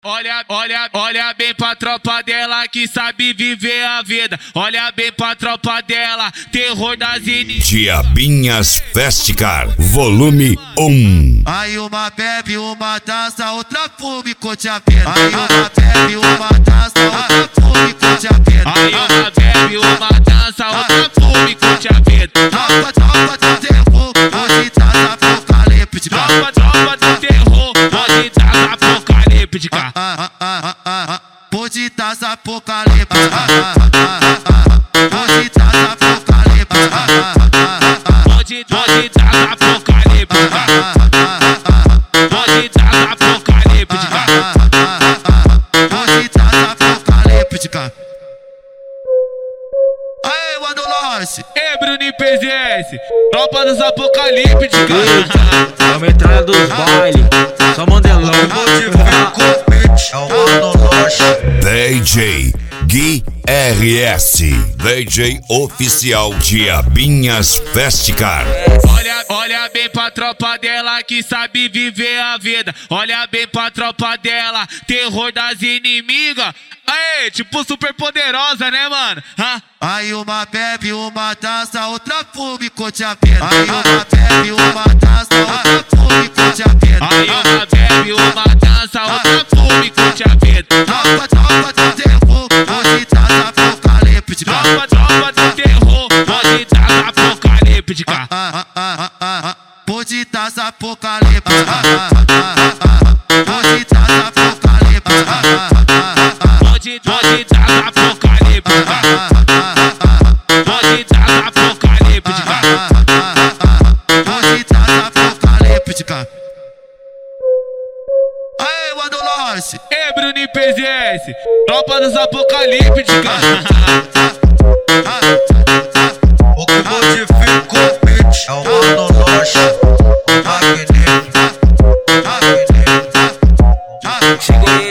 Olha bem pra tropa dela que sabe viver a vida. Olha bem pra tropa dela, terror das inimigas. Diabinhas Festicar, volume 1. Aí uma bebe uma taça, outra fume, curte a vida. Aí uma bebe uma taça, outra fume, curte a vida. Aí uma bebe uma taça, outra fume, curte a vida. Tropa do terror, hoje tá na apocalipse. Tropa do terror, hoje tá na apocalipse. Hoje tá na apocalipse. Hoje tá na apocalipse. Hoje tá na apocalipse. Hoje tá na apocalipse. Hoje tá na apocalipse. Aê, mano Lance. Ei, Bruno PZS, tropa dos apocalípticos. É a metralha dos bailes, só mandelão. É o mano Lance. DJ Gui RS, DJ oficial Diabinhas Festicar. Olha bem pra tropa dela que sabe viver a vida. Olha bem pra tropa dela, terror das inimigas. Aê, tipo super poderosa, né, mano? Aí uma bebe uma taça, outra fume, curte a vida. Aí uma bebe uma taça, outra fume, curte a vida. Aí uma bebe uma taça, outra fume, curte a vida. Tropa do terror, hoje tá na apocalipse. Tropa do terror, hoje tá na apocalipse. Hoje tá na apocalipse. Hoje tá na apocalipse. Hoje tá na apocalipse. Hoje tá na apocalipse. Hoje tá na apocalipse. Aê, mano Lance. Ei, Bruno PZS, tropa dos apocalípticos. O que modificou, bitch, é o mano Lance. Cheguei